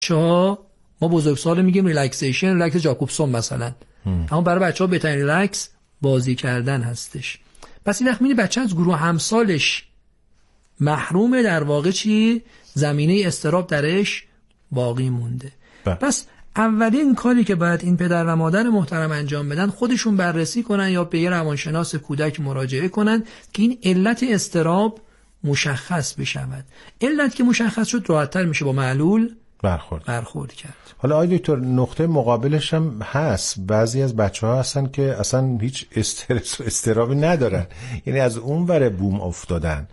ما بزرگسال میگیم ریلکس جاکوبسون مثلا، اما برای بچه‌ها بهترین ریلکس بازی کردن هستش. پس این وقت می‌بینی بچه از گروه همسالش محروم، در واقع چی؟ زمینه اضطراب درش باقی مونده. پس اولین کاری که باید این پدر و مادر محترم انجام بدن، خودشون بررسی کنن یا به یه روانشناس کودک مراجعه کنن که این علت اضطراب مشخص بشود. علت که مشخص شد راحت‌تر میشه با معلول برخورد کرد. حالا آقای دکتر نقطه مقابلش هم هست، بعضی از بچه‌ها هستن که اصلا هیچ استرس و اضطرابی ندارن، یعنی از اون ور بوم افتادن.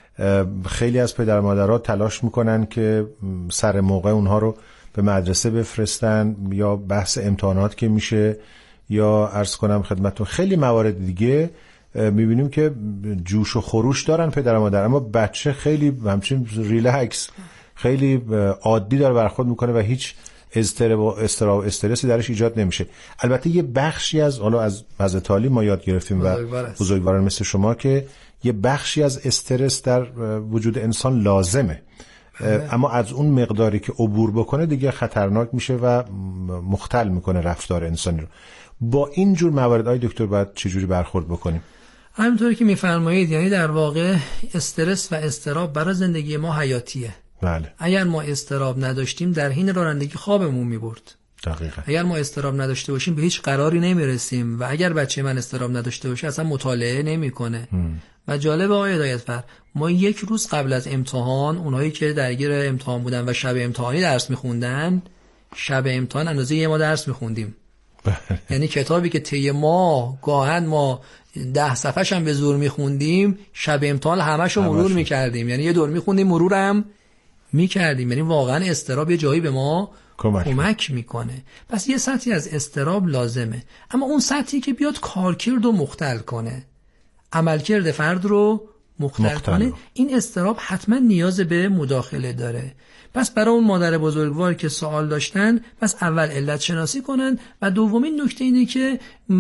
خیلی از پدر مادرها تلاش میکنن که سر موقع اونها رو به مدرسه بفرستن، یا بحث امتحانات که میشه، یا عرض کنم خدمتتون خیلی موارد دیگه میبینیم که جوش و خروش دارن پدر مادر، اما بچه خیلی همچین ریلکس، خیلی عادی داره برخورد میکنه و هیچ اضطراب و استرسی درش ایجاد نمیشه. البته یه بخشی از، حالا از حضرت علی ما یاد گرفتیم و بزرگواران مثل شما، که یه بخشی از استرس در وجود انسان لازمه، اما از اون مقداری که عبور بکنه دیگه خطرناک میشه و مختل میکنه رفتار انسانی رو. با این جور موارد آقای دکتر باید چجوری برخورد بکنیم؟ همینطوری که میفرمایید، یعنی در واقع استرس و اضطراب برای زندگی ما حیاتیه. بله. اگر ما اضطراب نداشتیم در حین رانندگی خوابمون میبرد. دقیقاً. اگر ما اضطراب نداشته باشیم به هیچ قراری نمیرسیم، و اگر بچه من اضطراب نداشته باشه اصلا مطالعه نمیکنه. و جالب آقای هدایتفر، ما یک روز قبل از امتحان، اونایی که درگیر امتحان بودن و شب امتحانی درس میخوندن، شب امتحان اندازه یه ما درس میخوندیم. یعنی کتابی که طی ما گاهن ما 10 صفحه‌ش هم به زور میخوندیم، شب امتحان همشو مرور میکردیم. یعنی یه دور میخوندیم مرورم میکردیم. یعنی واقعا اضطراب یه جایی به ما کمک میکنه. پس یه سطحی از اضطراب لازمه، اما اون سطحی که بیاد کارکرد رو مختل کنه، عملکرد فرد رو مختل کنه، این اضطراب حتما نیاز به مداخله داره. پس برای اون مادر بزرگوار که سوال داشتن، پس اول علت شناسی کنن، و دومین نکته اینه که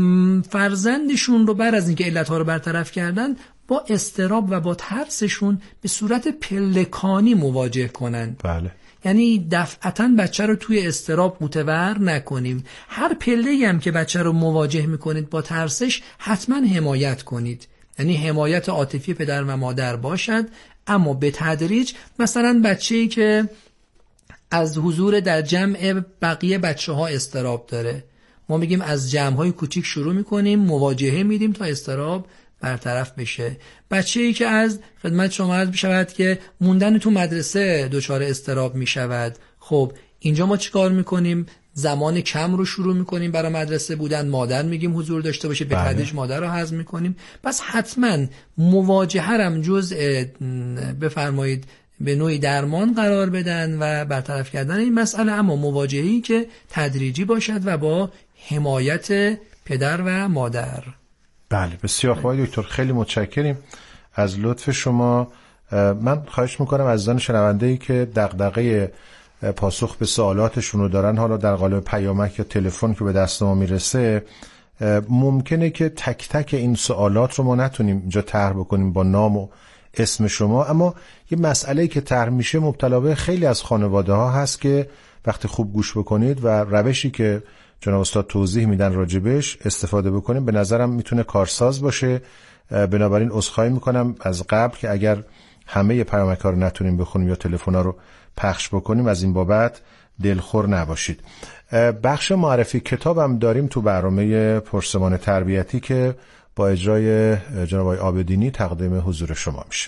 فرزندشون رو بعد از اینکه علت‌ها رو برطرف کردن، با اضطراب و با ترسشون به صورت پلکانی مواجه کنن. بله. یعنی دفعتاً بچه رو توی اضطراب متور نکنیم. هر پله‌ای هم که بچه رو مواجه میکنید با ترسش، حتما حمایت کنید. یعنی حمایت عاطفی پدر و مادر باشد، اما به تدریج. مثلا بچه‌ای که از حضور در جمع بقیه بچه‌ها اضطراب داره، ما میگیم از جمع‌های کوچیک شروع میکنیم، مواجهه میدیم تا اضطراب برطرف بشه. بچه‌ای که از خدمت شما عرض بشود که موندن تو مدرسه دچار اضطراب میشود، خب اینجا ما چیکار میکنیم؟ زمان کم رو شروع میکنیم برای مدرسه بودن، مادر میگیم حضور داشته باشه، به تدریج مادر رو هضم میکنیم. پس حتما مواجهه هم جزء بفرمایید به نوعی درمان قرار بدن و برطرف کردن این مسئله، اما مواجهه‌ای که تدریجی باشد و با حمایت پدر و مادر. بله، بسیار خوب دکتر، خیلی متشکریم از لطف شما. من خواهش میکنم عزیزان شنونده‌ای که دغدغه پاسخ به سوالاتشون رو دارن، حالا در قالب پیامک یا تلفن که به دست ما میرسه، ممکنه که تک تک این سوالات رو ما نتونیم اینجا طرح بکنیم با نام و اسم شما، اما یه مسئله‌ای که طرح میشه مبتلا به خیلی از خانواده ها هست که وقتی خوب گوش بکنید و روشی که جناب استاد توضیح میدن راجبش استفاده بکنیم، به نظرم میتونه کارساز باشه. بنابراین عذرخواهی میکنم از قبل که اگر همه پیامک‌ها رو نتونیم بخونیم یا تلفن‌ها رو پخش بکنیم، از این بابت دلخور نباشید. بخش معرفی کتابم داریم تو برنامه پرسمان تربیتی که با اجرای جناب آقای عابدینی تقدیم حضور شما میشه.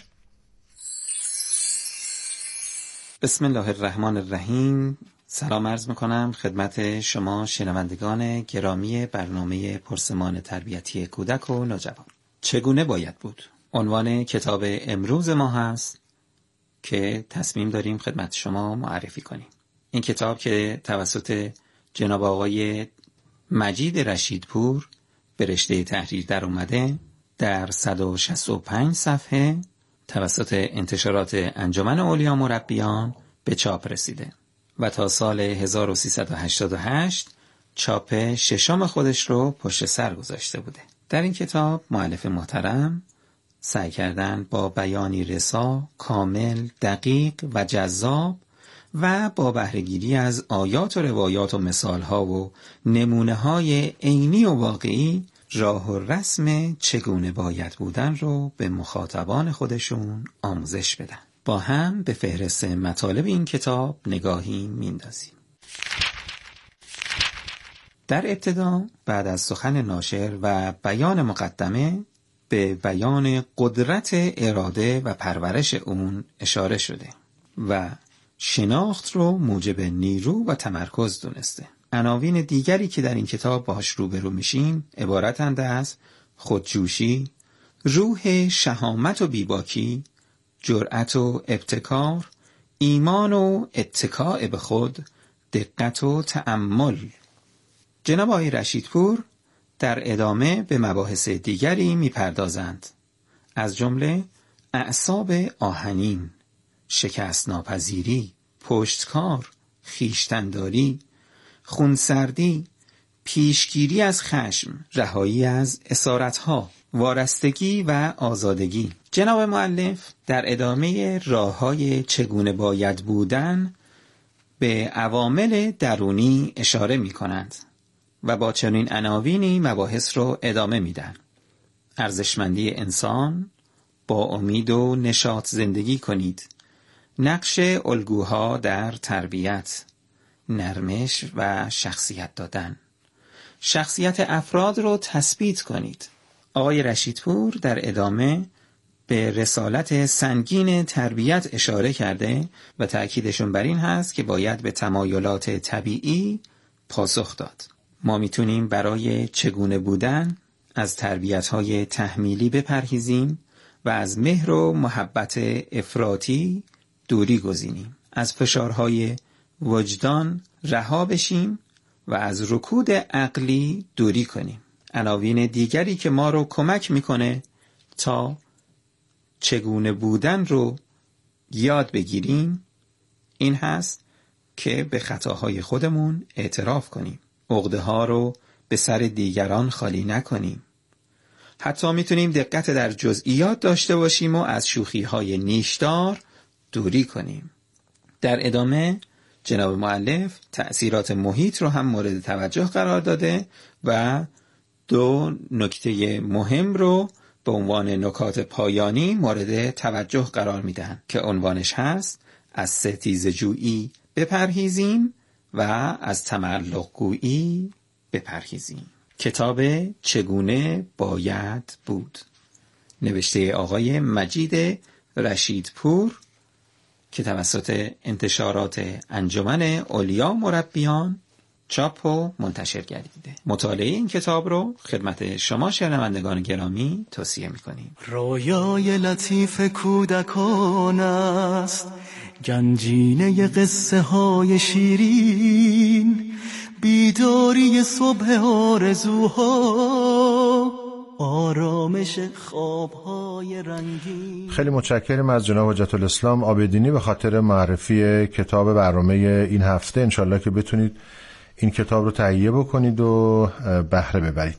بسم الله الرحمن الرحیم. سلام عرض میکنم خدمت شما شنوندگان گرامی برنامه پرسمان تربیتی کودک و نوجوان. چگونه باید بود؟ عنوان کتاب امروز ما هست که تصمیم داریم خدمت شما معرفی کنیم. این کتاب که توسط جناب آقای مجید رشیدپور به رشته تحریر در اومده، در 165 صفحه توسط انتشارات انجمن اولیا مربیان به چاپ رسیده و تا سال 1388 چاپ ششم خودش رو پشت سر گذاشته بوده. در این کتاب مؤلف محترم سعی کردن با بیانی رسا، کامل، دقیق و جذاب و با بهره‌گیری از آیات و روایات و مثالها و نمونه‌های عینی و واقعی راه و رسم چگونه باید بودن رو به مخاطبان خودشون آموزش بدن. با هم به فهرست مطالب این کتاب نگاهی میندازیم. در ابتدا بعد از سخن ناشر و بیان مقدمه به بیان قدرت اراده و پرورش اون اشاره شده و شناخت رو موجب نیرو و تمرکز دونسته. عناوین دیگری که در این کتاب باهاش روبرو میشیم عبارتند از خودجوشی، روح شهامت و بیباکی، جرأت و ابتکار، ایمان و اتکاء به خود، دقت و تأمل. جناب آقای رشیدپور در ادامه به مباحث دیگری میپردازند، از جمله اعصاب آهنین، شکست ناپذیری، پشتکار، خویشتن‌داری، خونسردی، پیشگیری از خشم، رهایی از اسارت‌ها، وارستگی و آزادگی. جناب مؤلف در ادامه راه‌های چگونه باید بودن به عوامل درونی اشاره می‌کنند و با چنین عناوینی مباحث رو ادامه میدن. ارزشمندی انسان، با امید و نشاط زندگی کنید، نقش الگوها در تربیت، نرمش و شخصیت دادن، شخصیت افراد رو تثبیت کنید. آقای رشیدپور در ادامه به رسالت سنگین تربیت اشاره کرده و تأکیدشون بر این هست که باید به تمایلات طبیعی پاسخ داد. ما میتونیم برای چگونه بودن از تربیت‌های تحمیلی بپرهیزیم و از مهر و محبت افراطی دوری گزینیم. از فشارهای وجدان رها بشیم و از رکود عقلی دوری کنیم. عناوین دیگری که ما رو کمک میکنه تا چگونه بودن رو یاد بگیریم این هست که به خطاهای خودمون اعتراف کنیم. عقده ها رو به سر دیگران خالی نکنیم. حتی میتونیم دقت در جزئیات داشته باشیم و از شوخی های نیشدار دوری کنیم. در ادامه جناب مؤلف تأثیرات محیط رو هم مورد توجه قرار داده و 2 نکته مهم رو به عنوان نکات پایانی مورد توجه قرار میدن که عنوانش هست از ستیزه‌جویی بپرهیزیم و از تملق گویی بپرهیزیم. کتاب چگونه باید بود، نوشته آقای مجید رشیدپور که توسط انتشارات انجمن اولیا مربیان چاپ و منتشر گردیده. مطالعه این کتاب رو خدمت شما شنوندگان گرامی توصیه می‌کنیم. رویای لطیف کودکان است، گنجینه قصه های شیرین، بیداری صبح آرزوها، آرامش خوابهای رنگین. خیلی متشکرم از جناب حجت الاسلام عابدینی به خاطر معرفی کتاب برنامه این هفته. انشالله که بتونید این کتاب رو تهیه بکنید و بهره ببرید.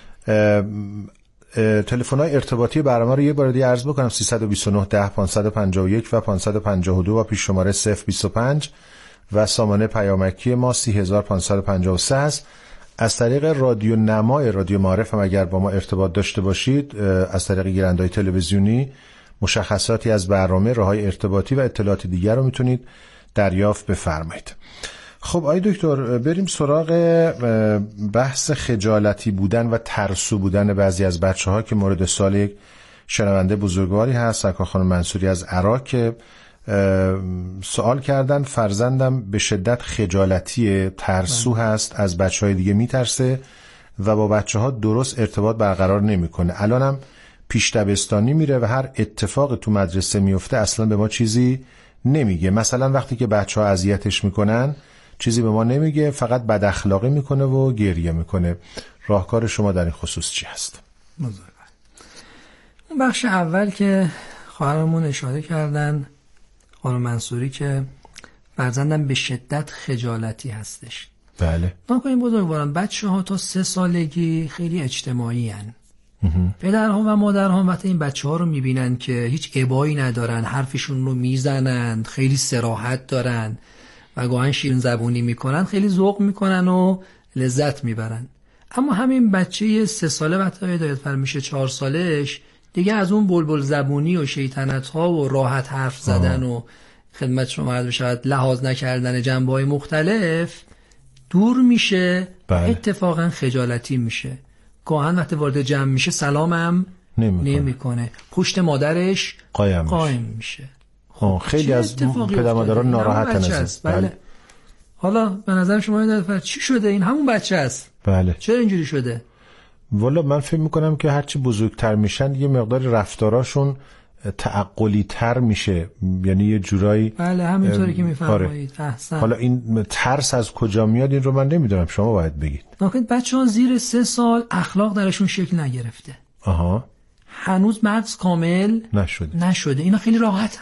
تلفن‌های ارتباطی برنامه رو یه بار دیگه عرض بکنم: 329 10 551 و 552 و پیش شماره 025 و سامانه پیامکی ما 30553 است. از طریق رادیو نمای رادیو معارف هم اگر با ما ارتباط داشته باشید از طریق گیرنده‌های تلویزیونی مشخصاتی از برنامه، راه‌های ارتباطی و اطلاعات دیگر رو میتونید دریافت بفرمایید. خب آقای دکتر، بریم سراغ بحث خجالتی بودن و ترسو بودن بعضی از بچه‌ها که مورد سوال یک شنونده بزرگواری هست، سرکار خانم منصوری از عراق، که سوال کردن فرزندم به شدت خجالتی، ترسو هست، از بچه‌های دیگه میترسه و با بچه‌ها درست ارتباط برقرار نمی‌کنه. الانم پیش دبستانی میره و هر اتفاق تو مدرسه میفته اصلا به ما چیزی نمیگه. مثلا وقتی که بچه‌ها اذیتش میکنن چیزی به ما نمیگه، فقط بد اخلاقی میکنه و گریه میکنه. راهکار شما در این خصوص چی هست؟ اون بخش اول که خواهرمون اشاره کردن، خانم منصوری، که فرزندم به شدت خجالتی هستش. بله. نکنیم بزرگواران، بچه ها تا 3 سالگی خیلی اجتماعی هن. پدرها و مادرها وقتی این بچه ها رو میبینن که هیچ ابایی ندارن، حرفشون رو میزنن، خیلی صراحت دارن و گاهن شیرین زبونی میکنن خیلی ذوق میکنن و لذت میبرن. اما همین بچه 3 ساله وقتی هدایتفر میشه 4 سالش دیگه از اون بلبل زبونی و شیطنت ها و راحت حرف زدن و خدمت شما عرض بشود لحاظ نکردن جنبه های مختلف دور میشه. اتفاقا خجالتی میشه. گاهن وقتی وارد جمع میشه سلامم نمیکنه. پشت مادرش قایم میشه. خیلی از پدر مادران ناراحتن از بله. حالا به نظر شما هدایتفر چی شده؟ این همون بچه است. بله. چرا اینجوری شده؟ والا من فکر میکنم که هرچی بزرگتر میشن یه مقدار رفتاراشون تعقلی تر میشه، یعنی یه جورایی. بله همینطوری که میفرمایید. احسن. حالا این ترس از کجا میاد این رو من نمیدونم، شما باید بگید. نکنید بچه‌ها زیر 3 سال اخلاق درشون شکل نگرفته. هنوز مغز کامل نشده. اینا خیلی راحتن.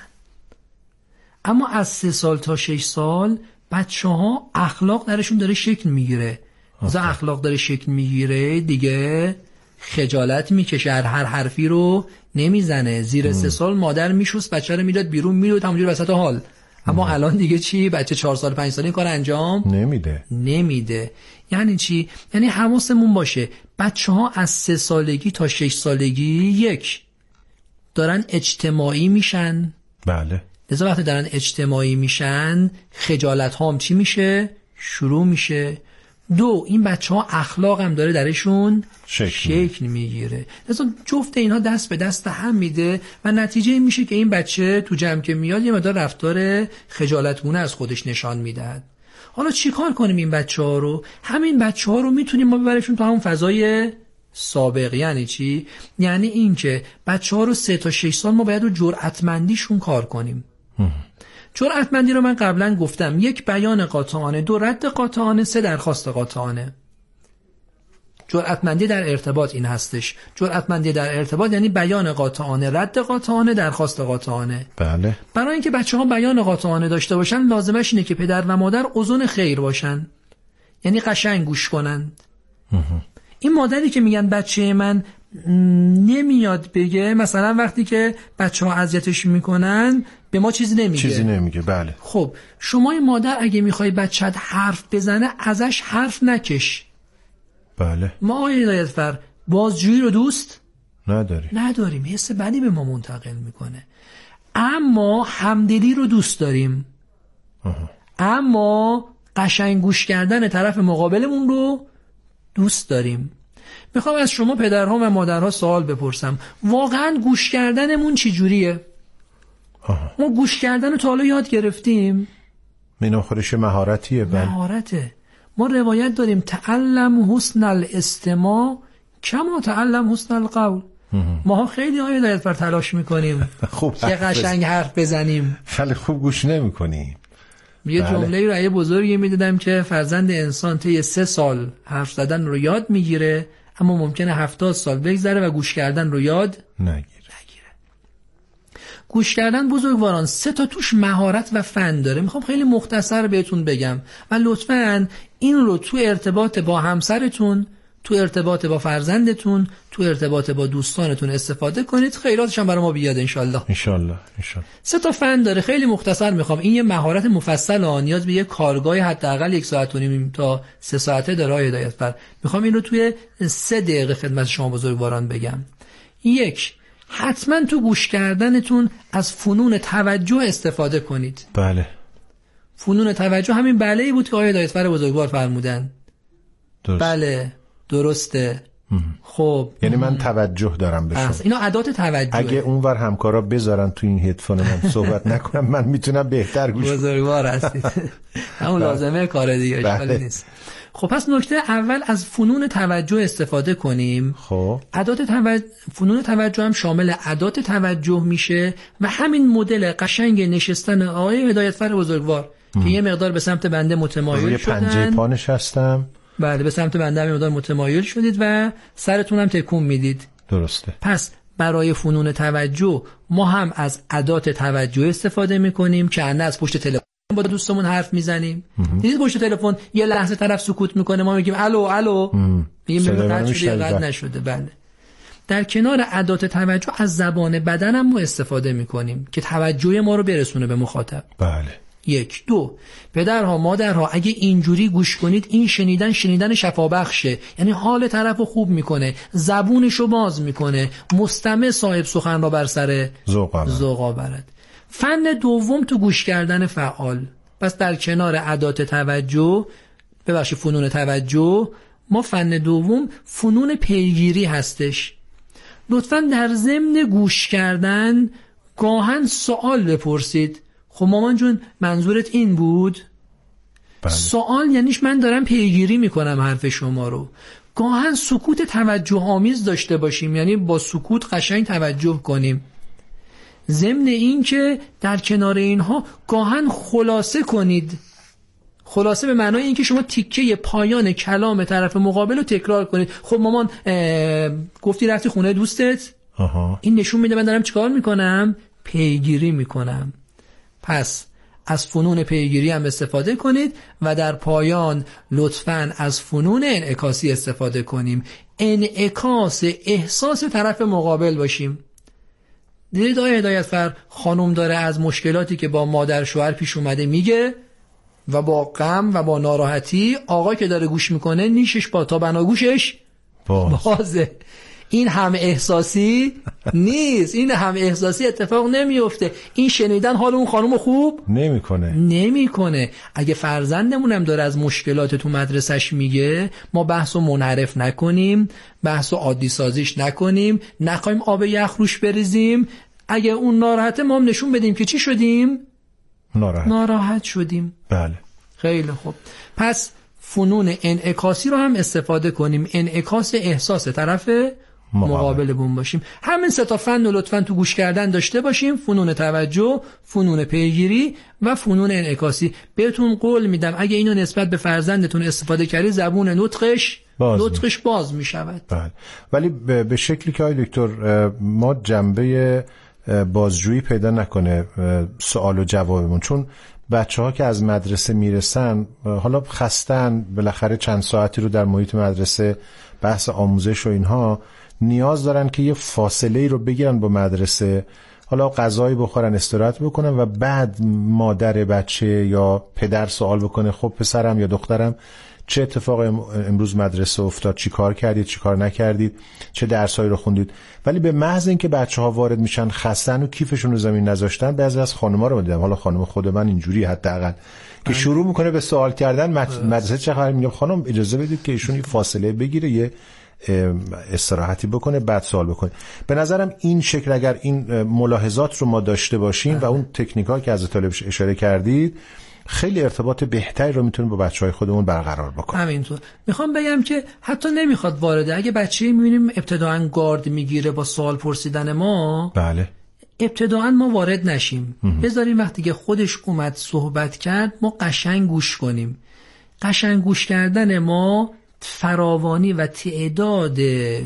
اما از 3 سال تا 6 سال بچه‌ها اخلاق درشون داره شکل میگیره. از اخلاق داره شکل میگیره دیگه خجالت میکشه، هر حرفی رو نمیزنه. زیر 3 سال مادر میشوست بچه رو میداد بیرون، میداد همونجوری وسط حال. اما الان دیگه چی؟ بچه 4 سال 5 ساله این کار انجام نمیده. یعنی چی؟ یعنی حواسمون باشه بچه‌ها از 3 سالگی تا 6 سالگی 1 دارن اجتماعی میشن. بله. لذا وقتی دارن اجتماعی میشن خجالت ها هم چی میشه؟ شروع میشه. 2 این بچه‌ها اخلاق هم داره درشون شکل میگیره. لذا جفت اینها دست به دست هم میده و نتیجه این میشه که این بچه تو جمع که میاد یه مقدار رفتار خجالتگونه از خودش نشان میدهد. حالا چی کار کنیم این بچه‌ها رو؟ همین بچه‌ها رو میتونیم ما ببرشون تو همون فضای سابق. یعنی چی؟ یعنی این که بچه‌ها رو 3 تا 6 سال ما باید رو جرأتمندیشون کار کنیم. جرأتمندی رو من قبلا گفتم: 1 بیان قاطعانه، 2 رد قاطعانه، 3 درخواست قاطعانه. جرأتمندی در ارتباط این هستش. جرأتمندی در ارتباط یعنی بیان قاطعانه، رد قاطعانه، درخواست قاطعانه. بله. برای اینکه بچه‌ها بیان قاطعانه داشته باشن لازمش اینه که پدر و مادر اذن خیر باشن، یعنی قشنگ گوش کنن. این مادری که میگن بچه من نمیاد بگه، مثلا وقتی که بچه‌ها اذیتش میکنن به ما چیزی نمیگه. بله. خب شما مادر اگه میخوای بچت حرف بزنه ازش حرف نکش. بله. ما آقای هدایتفر بازجویی رو دوست نداریم. حس بدی به ما منتقل میکنه. اما همدلی رو دوست داریم. اما قشنگ گوش کردن طرف مقابلمون رو دوست داریم. میخوام از شما پدرها و مادرها سوال بپرسم: واقعا گوش کردنمون چی جوریه؟ ما گوش کردن رو تا حالا یاد گرفتیم؟ این آخرش مهارتیه. مهارته. ما روایت داریم: تعلم حسن الاستماع کما تعلم حسن القول. ما خیلی هدایتفر تلاش میکنیم که قشنگ حرف بزنیم، ولی خوب گوش نمیکنیم. یه جمله رأی بزرگی میدادم که فرزند انسان طی 3 سال حرف زدن رو یاد میگیره، اما ممکنه 70 سال بگذره و گوش کردن رو یاد نگیره. گوش کردن بزرگواران 3 تا توش مهارت و فن داره. میخوام خیلی مختصر بهتون بگم و لطفاً این رو تو ارتباط با همسرتون، تو ارتباط با فرزندتون، تو ارتباط با دوستانتون استفاده کنید. خیراتش هم برای ما بیاد انشالله. 3 تا فن داره. خیلی مختصر میخوام. این یه مهارت مفصل نیاز به یه کارگاه حداقل 1.5 ساعت تا 3 ساعته داره هدایتفر. میخوام این رو توی 3 دقیقه خدمت شما بزرگواران بگم. 1. حتما تو گوش کردنتون از فنون توجه استفاده کنید. بله. فنون توجه همین بله‌ای بود که آقای هدایتفر بزرگوار فرمودن. درست. بله درسته. خب یعنی من توجه دارم به شما. اینا ادات توجه. اگه اونور همکارا بذارن تو این هدفون من صحبت نکنم من میتونم بهتر گوش کنم. بزرگوار هستید. همون لازمه کار دیگه اشکالی نیست. خب پس نکته اول از فنون توجه استفاده کنیم. خب فنون توجه هم شامل ادات توجه میشه و همین مدل قشنگ نشستن آقای هدایتفر بزرگوار که یه مقدار به سمت بنده متمایل شدن. پنجه پا نشستم. بله به سمت بنده هم مقدار متمایل شدید و سرتون هم تکون میدید. درسته. پس برای فنون توجه ما هم از ادات توجه استفاده میکنیم که نه از پشت تلفن با دوستمون حرف میزنیم. دیدید پشت تلفن یه لحظه طرف سکوت میکنه، ما میگیم الو میگیم قطع نشده. بله. در کنار ادات توجه از زبان بدن هم ما استفاده میکنیم که توجه ما رو برسونه به مخاطب. بله. 1. 2. پدرها مادرها اگه اینجوری گوش کنید، این شنیدن شفابخشه، یعنی حال طرفو خوب میکنه، زبونشو باز میکنه، مستمع صاحب سخن را بر سر ذوق آورد. فن دوم تو گوش کردن فعال. پس در کنار ادات توجه، ببخشید فنون توجه، ما فن دوم فنون پیگیری هستش. لطفاً در ضمن گوش کردن گاهن سوال بپرسید. خب مامان جون منظورت این بود؟ بله. سوال یعنیش من دارم پیگیری میکنم حرف شما رو. گاهن سکوت توجه آمیز داشته باشیم، یعنی با سکوت قشنگ توجه کنیم. ضمن این که در کنار اینها گاهن خلاصه کنید. خلاصه به معنای این که شما تیکه پایان کلام طرف مقابل رو تکرار کنید. خب مامان گفتی رفتی خونه دوستت؟ این نشون میده من دارم چیکار میکنم؟ پیگیری میکنم. پس از فنون پیگیری هم استفاده کنید و در پایان لطفاً از فنون انعکاسی استفاده کنیم. انعکاس احساس طرف مقابل باشیم. دیدید آقای هدایتفر خانم داره از مشکلاتی که با مادر شوهر پیش اومده میگه و با غم و با ناراحتی، آقا که داره گوش میکنه نیشش با تا بناگوشش بازه. این هم احساسی نیست، این هم احساسی اتفاق نمیفته. این شنیدن حال اون خانم خوب نمیکنه. اگه فرزندمونم داره از مشکلات تو مدرسش میگه، ما بحثو منحرف نکنیم، بحثو عادی سازیش نکنیم، نخوایم آب یخ روش بریزیم. اگه اون ناراحته ما هم نشون بدیم که چی شدیم؟ ناراحت شدیم. بله. خیلی خوب. پس فنون انعکاسی رو هم استفاده کنیم. انعکاس احساس طرف مقابل بون باشیم. همین سه تا فن رو لطفاً تو گوش کردن داشته باشیم: فنون توجه، فنون پیگیری و فنون انعکاسی. بهتون قول میدم اگه اینو نسبت به فرزندتون استفاده کردی، زبون نطقش باز میشود. بله. ولی به شکلی که آقای دکتر ما جنبه بازجویی پیدا نکنه سوال و جوابمون، چون بچه‌ها که از مدرسه میرسن حالا خستن، بالاخره چند ساعتی رو در محیط مدرسه بحث آموزش و اینها، نیاز دارن که یه فاصله رو بگیرن با مدرسه، حالا غذایی بخورن، استراحت بکنن و بعد مادر بچه یا پدر سوال بکنه خب پسرم یا دخترم چه اتفاق امروز مدرسه افتاد، چی کار کردید، چی کار نکردید، چه درسایی رو خوندید. ولی به محض اینکه بچه‌ها وارد میشن خستن و کیفشون رو زمین نذاشتن، بعضی از خانم‌ها رو دیدم، حالا خانم خود من اینجوری حداقل که شروع میکنه به سوال کردن مدرسه چه خبره، میگم خانم اجازه بدید که ایشون فاصله بگیره، یه استراحتی بکنه بعد سوال بکنه. به نظرم این شکل اگر این ملاحظات رو ما داشته باشیم و اون تکنیک‌ها که از طالب اشاره کردید، خیلی ارتباط بهتری رو میتونیم با بچهای خودمون برقرار بکنیم. همینطور میخوام بگم که حتی نمیخواد وارده، اگه بچه‌ای میبینیم ابتداعاً گارد میگیره با سوال پرسیدن ما، بله، ابتداعاً ما وارد نشیم. بذاریم وقتی که خودش اومد صحبت کرد ما قشنگ گوش کنیم. قشنگ گوش کردن ما فراوانی و تعداد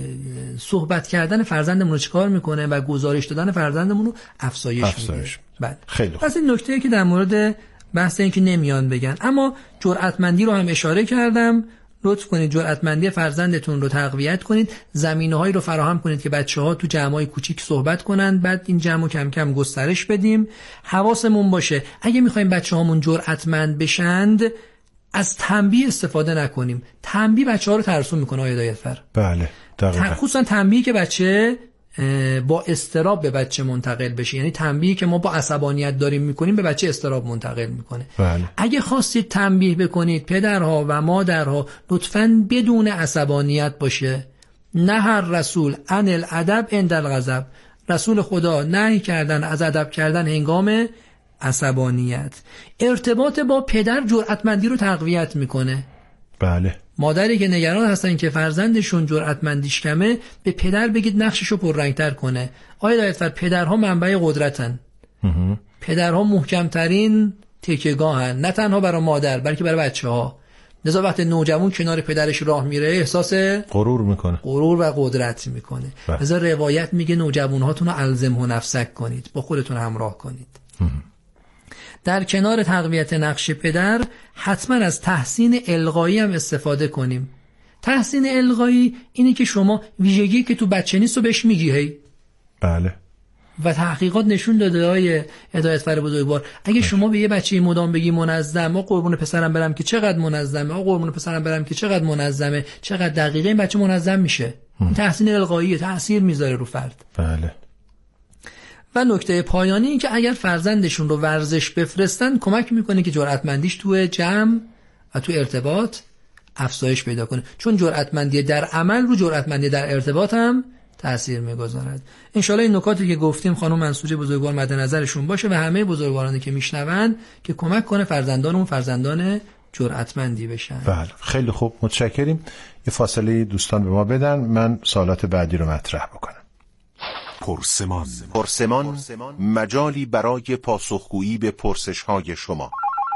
صحبت کردن فرزندمون رو چیکار میکنه و گزارش دادن فرزندمون رو افزایش میده. بله. خیلی خوب. پس این نکته‌ای که در مورد بحث این که نمیان بگن، اما جرأتمندی رو هم اشاره کردم. لطف کنید جرأتمندی فرزندتون رو تقویت کنید، زمینه‌هایی رو فراهم کنید که بچه‌ها تو جمع‌های کوچیک صحبت کنن، بعد این جمعو کم کم گسترش بدیم. حواسمون باشه اگه می‌خوایم بچه‌هامون جرأتمند بشند، از تنبیه استفاده نکنیم. تنبیه بچه‌ها رو ترسون می‌کنه آقای هدایتفر. بله، دقیقاً. خصوصا تنبیه که بچه با اضطراب به بچه منتقل بشه، یعنی تنبیهی که ما با عصبانیت داریم میکنیم به بچه اضطراب منتقل میکنه. بله. اگه خواستید تنبیه بکنید پدرها و مادرها، لطفاً بدون عصبانیت باشه. نهر رسول عن الادب عند الغضب، رسول خدا نهی کردن از ادب کردن هنگام عصبانیت. ارتباط با پدر جرأتمندی رو تقویت میکنه. بله. مادری که نگران هستن که فرزندشون جرأتمندیش کمه، به پدر بگید نقششو پررنگتر کنه. آیا دایتفر پدرها منبع قدرتن. پدرها محکمترین تکیه‌گاهن، نه تنها برای مادر بلکه برای بچه‌ها. لذا وقتی نوجوان کنار پدرش راه میره احساس غرور و قدرت میکنه. لذا روایت میگه نوجوانهاتون رو الزمه نفسک کنید، با خودتون همراه کنید. در کنار تقویت نقش پدر حتما از تحسین القایی هم استفاده کنیم. تحسین القایی اینه که شما ویژگی که تو بچه نیست رو بهش میگی. هی بله. و تحقیقات نشون داده های هدایتفر بزرگوار اگه شما به یه بچه مدام بگی منظم، آ قربون پسرم برم که چقدر منظمه، آ قربون پسرم برم که چقدر منظمه، چقدر دقیقه، این بچه منظم میشه. این تحسین القاییه، تاثیر میذاره رو فرد. بله. و نکته پایانی این که اگر فرزندشون رو ورزش بفرستن کمک میکنه که جرأتمندیش تو جمع و تو ارتباط افزایش پیدا کنه، چون جرأتمندی در عمل رو جرأتمندی در ارتباط هم تأثیر میگذارد. انشالله این نکاتی که گفتیم خانم منصوری بزرگوار مد نظرشون باشه و همه بزرگوارانی که میشنون که کمک کنه فرزندانمون فرزندان جرأتمندی بشن. بله خیلی خوب، متشکریم. یه فاصله دوستان به ما بدن، من سوالات بعدی رو مطرح بکنم. پرسمان مجالی برای پاسخگویی به پرسش‌های شما.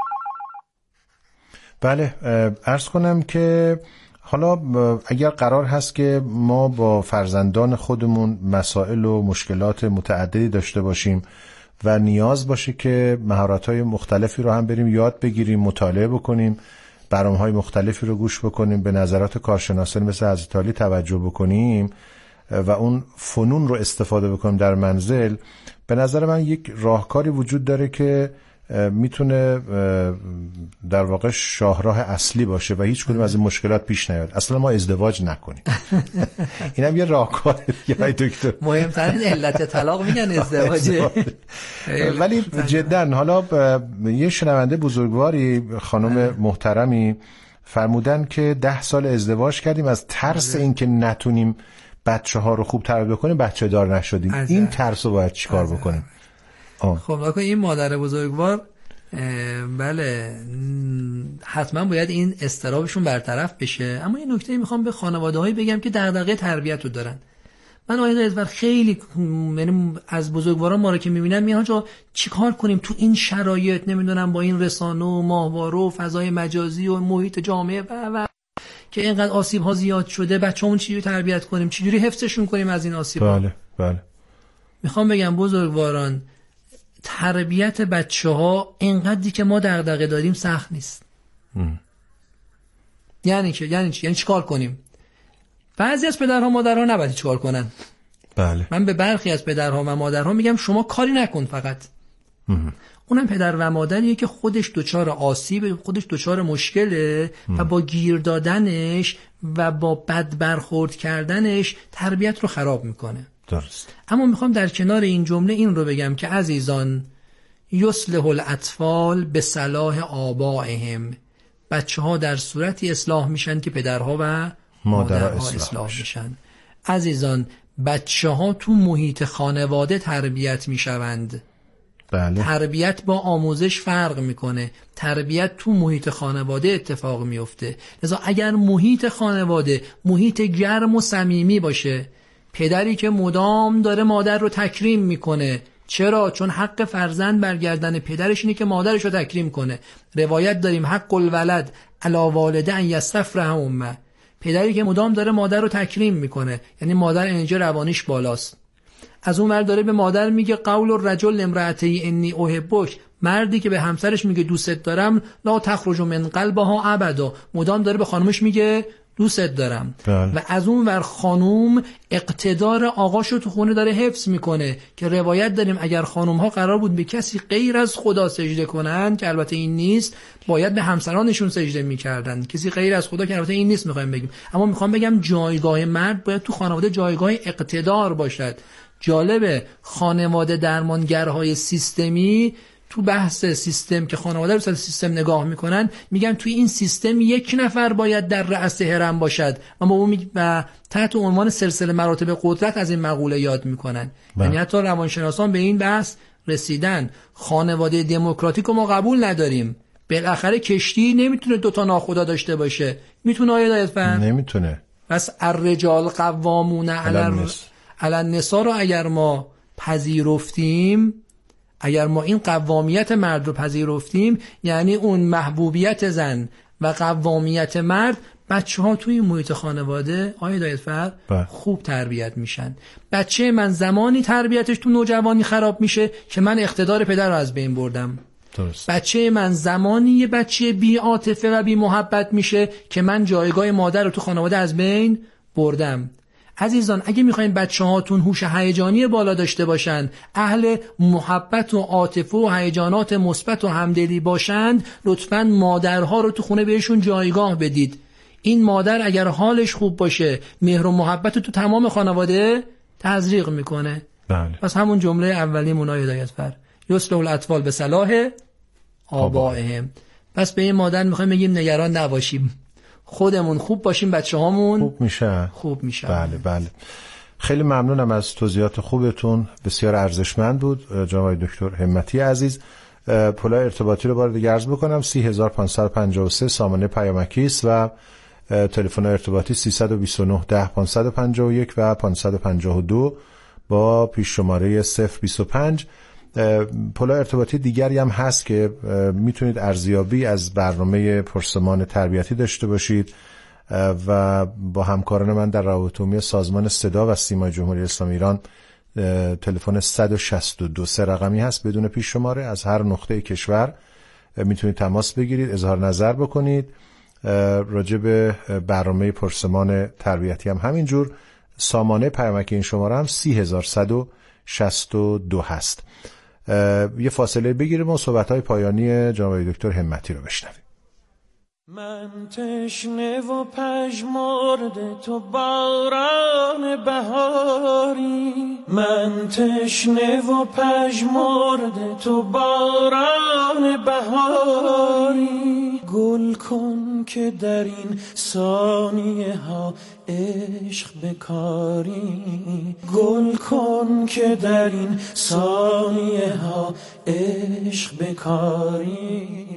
بله، عرض کنم که حالا اگر قرار هست که ما با فرزندان خودمون مسائل و مشکلات متعددی داشته باشیم و نیاز باشه که مهارت‌های مختلفی رو هم بریم یاد بگیریم، مطالعه بکنیم، برنامه‌های مختلفی رو گوش بکنیم، به نظرات کارشناسان مثل حضرت علی توجه بکنیم و اون فنون رو استفاده بکنیم در منزل، به نظر من یک راهکاری وجود داره که میتونه در واقع شاهراه اصلی باشه و هیچ کدوم از این مشکلات پیش نیاد. اصلا ما ازدواج نکنیم. اینم یه راهکاره دیگه دکتر. مهمترین علت طلاق میگن ازدواجه. ولی جدا حالا یه شنونده بزرگواری خانم محترمی فرمودن که 10 سال ازدواج کردیم، از ترس اینکه نتونیم بچه ها رو خوب تربیت کنیم بچه دار نشدیم. این ترس رو باید چیکار بکنیم؟ خب نکن این مادر بزرگوار بله حتما باید این اضطرابشون برطرف بشه. اما یه نکته میخوام به خانواده‌هایی بگم که دغدغه تربیت رو دارن. من آیه خیلی یعنی از بزرگواران ما رو که میبینم میگن آقا چیکار کنیم تو این شرایط، نمیدونم با این رسانه و ماهواره و فضای مجازی و محیط جامعه و که اینقدر آسیب ها زیاد شده، بچه‌مون چجوری تربیت کنیم، چجوری حفظشون کنیم از این آسیب ها. بله. میخوام بگم بزرگواران تربیت بچه‌ها اینقدری که ما دغدغه داریم سخت نیست. یعنی چیکار کنیم؟ بعضی از پدرها مادرها نباید چیکار کنن. بله. من به برخی از پدرها و مادرها میگم شما کاری نکن فقط. اونم پدر و مادریه که خودش دچار آسیب، خودش دچار مشکله و با گیر دادنش و با بد برخورد کردنش تربیت رو خراب میکنه. درست. اما میخوام در کنار این جمله این رو بگم که عزیزان یصلح الاطفال به صلاح آبائهم، بچه ها در صورتی اصلاح میشن که پدرها و مادرها اصلاح میشن. عزیزان بچه ها تو محیط خانواده تربیت میشوند. بله. تربیت با آموزش فرق میکنه. تربیت تو محیط خانواده اتفاق میفته. لذا اگر محیط خانواده محیط گرم و صمیمی باشه، پدری که مدام داره مادر رو تکریم میکنه، چرا؟ چون حق فرزند برگردن پدرش اینه که مادرش رو تکریم کنه. روایت داریم حق الولد علی والده ان یستفرح امه. پدری که مدام داره مادر رو تکریم میکنه یعنی مادر انرژی روانیش بالاست. از اون مرد داره به مادر میگه قول الرجل لامرأته انی احبک، مردی که به همسرش میگه دوست دارم لا تخرج من قلبها ابدا، مدام داره به خانمش میگه دوست دارم. و از اون ور خانوم اقتدار آقاشو تو خونه داره حفظ میکنه که روایت داریم اگر خانوم ها قرار بود به کسی غیر از خدا سجده کنن، که البته این نیست، باید به همسرانشون سجده میکردن. کسی غیر از خدا که البته این نیست میخوایم بگیم، اما میخوام بگم جایگاه مرد باید تو خانواده جایگاه اقتدار باشد. جالبه خانواده درمانگرهای سیستمی تو بحث سیستم که خانواده رو سیستم نگاه میکنن میگن توی این سیستم یک نفر باید در رأس هرم باشد و ما و تحت عنوان سلسله مراتب قدرت از این مقوله یاد میکنن. یعنی حتی روانشناسان به این بحث رسیدن خانواده دموکراتیک رو ما قبول نداریم. بالاخره کشتی نمیتونه 2 ناخدا داشته باشه. میتونه آیه فهم؟ نمیتونه. پس الرجال قوامون علی النساء رو اگر ما پذیرفتیم، اگر ما این قوامیت مرد رو پذیرفتیم، یعنی اون محبوبیت زن و قوامیت مرد، بچه ها توی محیط خانواده هدایت فرد خوب تربیت میشن. بچه من زمانی تربیتش تو نوجوانی خراب میشه که من اقتدار پدر رو از بین بردم. درست. بچه من زمانی یه بچه بی عاطفه و بی محبت میشه که من جایگاه مادر رو تو خانواده از بین بردم. عزیزان اگه میخواین بچه‌هاتون هوش هیجانی بالا داشته باشن، اهل محبت و عاطفه و هیجانات مثبت و همدلی باشند، لطفاً مادرها رو تو خونه بهشون جایگاه بدید. این مادر اگر حالش خوب باشه، مهر و محبت رو تو تمام خانواده تزریق میکنه. بله. پس همون جمله اولی منای هدایتفر، یصلح الاطفال به صلاح آبائهم. پس به این مادر میخوایم بگیم نگران نباشیم، خودمون خوب باشیم، بچه‌هامون خوب میشن. بله بله. خیلی ممنونم از توضیحات خوبتون، بسیار ارزشمند بود جناب دکتر همتی عزیز. پلای ارتباطی رو بار دیگه عرض بکنم، 30553 سامانه پیامکی است و تلفن ارتباطی 329 10 551 و 552 با پیش شماره 025. پلای ارتباطی دیگری هم هست که میتونید ارزیابی از برنامه پرسمان تربیتی داشته باشید و با همکاران من در روابط عمومی سازمان صدا و سیما جمهوری اسلامی ایران تلفن 162 سه رقمی هست بدون پیش شماره، از هر نقطه کشور میتونید تماس بگیرید، اظهار نظر بکنید راجع به برنامه پرسمان تربیتی. هم همینجور سامانه پیامکی این شماره هم 3162 هست. یه فاصله بگیریم و صحبت‌های پایانی جناب دکتر همتی رو بشنویم. من تشنه و پژمرده تو باران بهاری، من تشنه و پژمرده تو باران بهاری، گل کن که در این ثانیه ها عشق بکاری، گل کن که در این ثانیه ها عشق بکاری.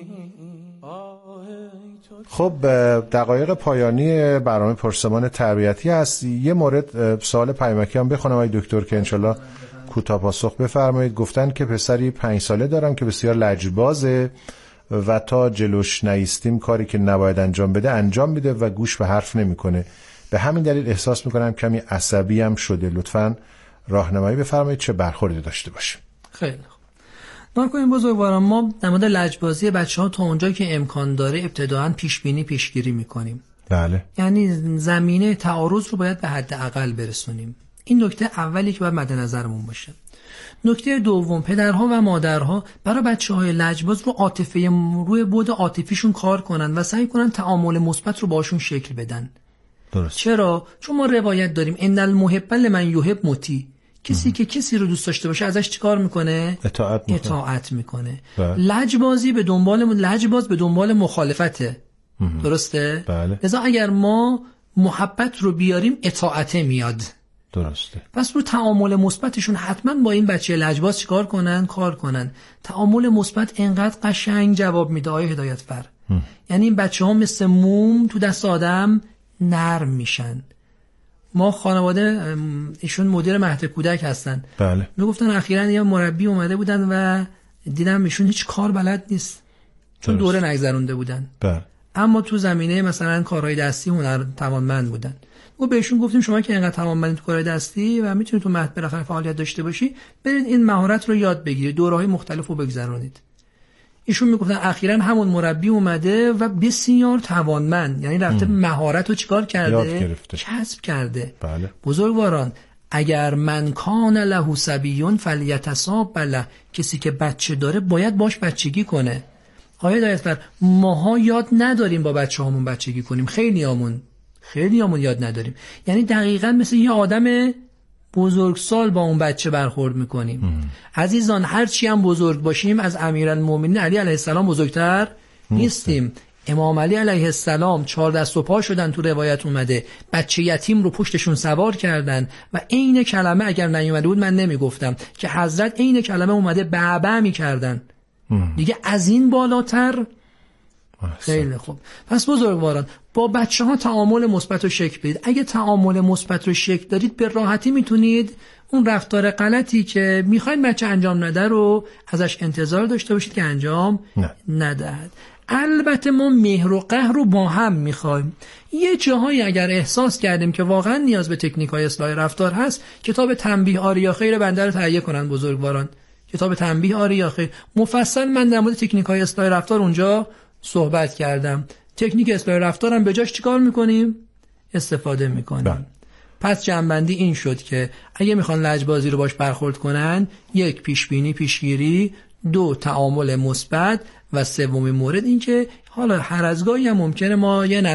خب دقایق پایانی برنامه پرسمان تربیتی هست. یه مورد سوال پیامکی هم بخونم آقای دکتر که انشالله کوتاه پاسخ بفرمایید. گفتن که پسری 5 ساله دارم که بسیار لجبازه و تا جلوش نیستیم کاری که نباید انجام بده انجام میده و گوش به حرف نمیکنه. به همین دلیل احساس میکنم کمی عصبی هم شده. لطفاً راهنمایی بفرمایید چه برخوردی داشته باشه. خیلی خوب. نکنیم بزرگواران، ما در مورد لجبازی بچه‌ها تا اونجایی که امکان داره ابتداعاً پیشگیری میکنیم. بله. یعنی زمینه تعارض رو باید به حد اقل برسونیم. این نکته اولی که باید مد نظرمون باشه. نکته دوم، پدرها و مادرها برای بچه‌های لجباز روی بعد عاطفیشون کار کنن و سعی کنن تعامل مثبت رو باشون شکل بدن. درست. چرا؟ چون ما روایت داریم ان المحب لمن یحب مطیع. کسی که کسی رو دوست داشته باشه ازش چیکار میکنه؟ اطاعت میکنه. لجباز به دنبال مخالفته. درسته؟ بله. لذا اگر ما محبت رو بیاریم اطاعته میاد. درسته. پس رو تعامل مثبتشون حتما با این بچه لجباز چیکار کنن؟ کار کنن. تعامل مثبت انقدر قشنگ جواب میده آیه هدایتفر. یعنی این بچه‌ها مثل موم تو دست آدم نرم میشن. ما خانواده، ایشون مدیر مهد کودک هستن. بله. میگفتن اخیراً یه مربی اومده بودن و دیدم ایشون هیچ کار بلد نیست. چون دوره نگذرونده بودن. بله. اما تو زمینه مثلا کارهای دستی هنر توانمند بودن. و بهشون گفتیم شما که اینقدر توانمندی تو کارهای دستی و میتونید تو مهد بالاخره فعالیت داشته باشی، برید این مهارت رو یاد بگیرید، دوره‌های مختلف رو بگذرونید. ایشون میگفتن اخیراً همون مربی اومده و بسیار توانمند، یعنی رفته مهارت رو چیکار کرده؟ کسب کرده. بله. بزرگواران، اگر من کان له صبیون فلیتصاب له، کسی که بچه داره باید باش بچگی کنه. آیه هدایتفر، ماها یاد نداریم با بچه‌هامون بچگی کنیم، خیلیامون یاد نداریم. یعنی دقیقاً مثل یه آدم بزرگسال با اون بچه برخورد میکنیم. عزیزان، هرچی هم بزرگ باشیم از امیرالمومنین علی علیه السلام بزرگتر نیستیم. امام علی علیه السلام 4 دست و پا شدن، تو روایت اومده بچه یتیم رو پشتشون سوار کردن و عین کلمه اگر نیومده بود من نمیگفتم که حضرت عین کلمه اومده بعبع میکردن. دیگه از این بالاتر خیلی خوب. پس بزرگواران، با بچه ها تعامل مثبت رو شکل بدید. اگه تعامل مثبت رو شکل دادید به راحتی میتونید اون رفتار غلطی که میخواید بچه انجام نده رو ازش انتظار داشته باشید که انجام ندهد. البته ما مهر و قهر رو با هم میخوایم. یه جاهایی اگر احساس کردیم که واقعا نیاز به تکنیک‌های اصلاح رفتار هست، کتاب تنبیه آری یا خیر بنده رو تهیه کنن بزرگواران. کتاب تنبیه آری یا خیر مفصل من در مورد تکنیک‌های اصلاح رفتار اونجا صحبت کردم. تکنیک اصلاح رفتارم به جاش چیکار میکنیم؟ استفاده میکنیم. پس جنبندی این شد که اگه میخوان لجبازی رو باش برخورد کنن، 1 پیشبینی پیشگیری، 2 تعامل مثبت و 3مین مورد این که حالا هر از گاهی هم ممکنه ما یه